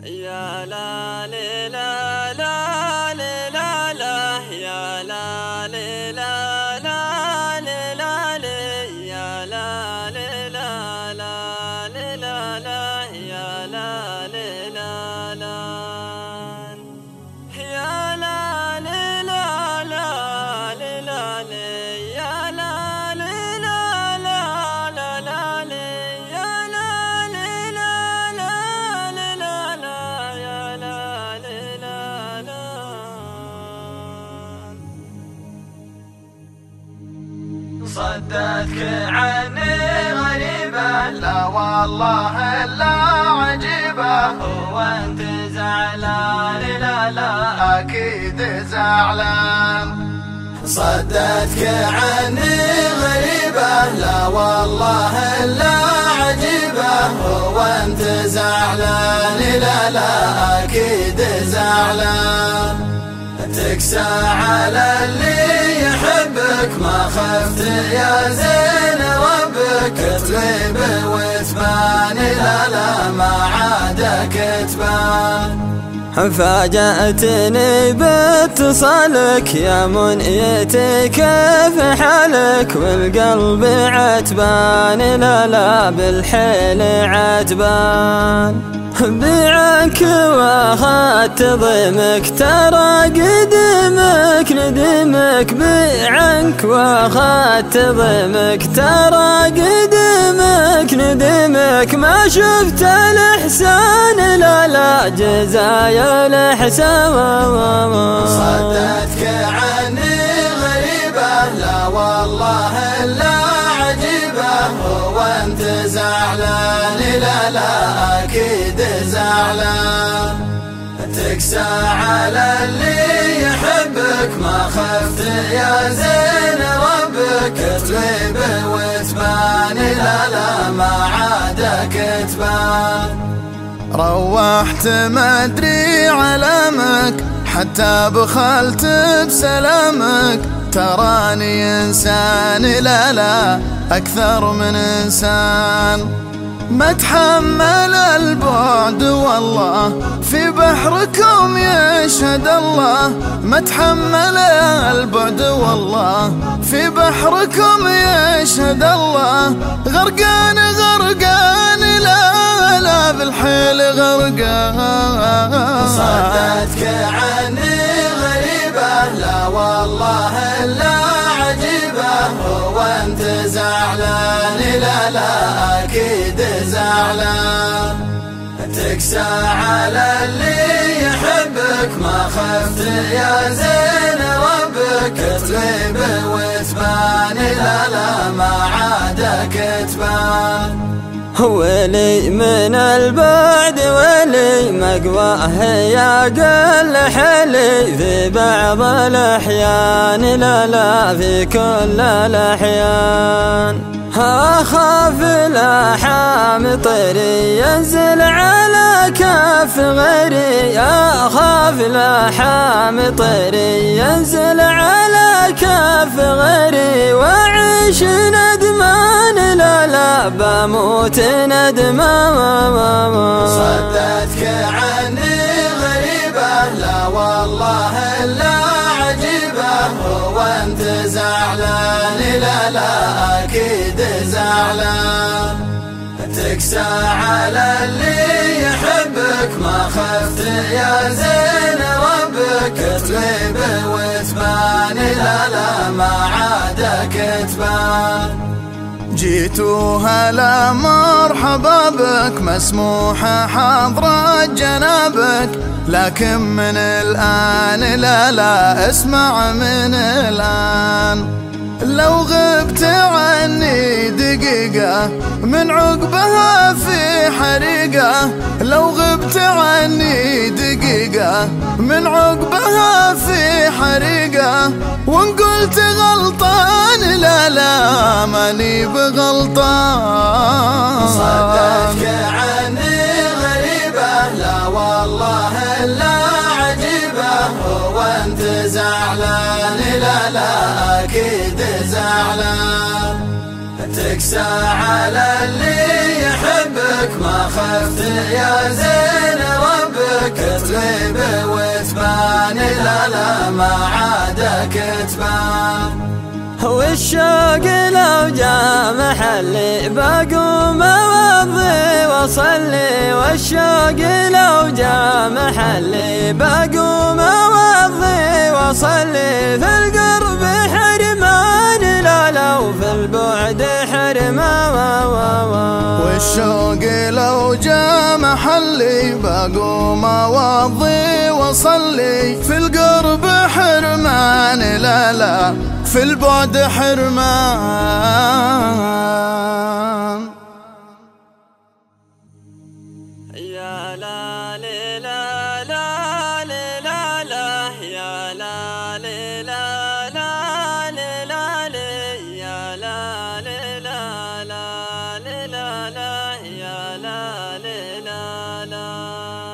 يا لا لا لا لا لا لا يا لا لا لا لا لا يا لا لا لا لا لا يا لا لا لا يا لا لا لا لا يا لا لا لا لا يا لا صدتك عني غريبة، لا والله إلا عجيبة. هو أنت زعلان؟ لا لا أكيد زعلان. صدتك عني غريبة، لا والله إلا عجيبة. هو أنت زعلان؟ لا لا أكيد زعلان. تكسى على اللي يحبك، ما خفت يا زين ربك تغيب وتبان. لا لا ما عادك تبان. فاجأتني باتصالك يا منيتي كيف حالك، والقلب عتبان. لا لا بالحيل عتبان. بيعك واخدت ضيمك، ترى قدمك ندمك. بيعك واخدت ضيمك، ترى قدمك ندمك. ما شفت الإحسان لا لا جزايا الإحسان. صدتك عني غريبة، لا والله إلا عجيبة. هو أنت زعلان؟ لا لا أكيد زعلان. تكسى على اللي يحبك، ما خفت يا زين ربك تغيب وتبان. لا لا ما عادك تبان. روحت ما ادري علامك، حتى بخلت بسلامك. تراني إنسان لا لا أكثر من إنسان. ما تحمل البعد والله في بحركم يشهد الله. ما تحمل البعد والله في بحركم يشهد الله. غرقان غرقان لا لا بالحيل غرقان. صدتك عني غريبة، لا والله إلا عجيبة. هو أنت زعلان؟ لا لا أكيد زعلان. تكسى على اللي يحبك، ما خفت يا زين ربك تغيب وتبان. لا لا ما عادك تبان. ولي من البعد ولي مقواه يا قل حلي. في بعض الأحيان لا لا في كل الأحيان. أخاف الأحام طيري ينزل على كف غيري. أخاف الأحام طيري ينزل على كف غيري. وعيش ندمان لا لا بموت ندمان. صدتك عني غريبة، لا والله إلا عجيبة. هو أنت زعلان؟ لا لا أكيد زعلان. تكسى على اللي يحبك، ما خفت يا زين ربك تغيب وتبان. لا لا ما عادك تبان. جيتوا هلا مرحبا بك، مسموحة حضرة جنابك. لكن من الآن لا لا اسمع من الآن. لو غبت عني دقيقة من عقبها في حريقة. لو غبت عني دقيقة من عقبها في حريقة. وان قلت غلطان لا لا ماني بغلطان. صدتك عني غريبة، لا والله إلا عجيبة. هو أنت زعلان؟ لا لا أكيد زعلان. تكسى على اللي يحبك، ما خفت يا زين ربك كتغيب وتبان لا لا ما عادك تبان. والشوق لو جاء محلي بقوم اوضي واصلي، والشوق لو جاء محلي بقوم اوضي واصلي، في القرب حرمان لا لا وفي البعد حرمان. والشوق لو جاء محلي بقوم اوضي واصلي، في القرب حرمان لا لا في البعد حرمان. يا لا لا لا لا لا لا يا لا لا لا لا لا يا لا لا لا لا لا يا لا لا لا.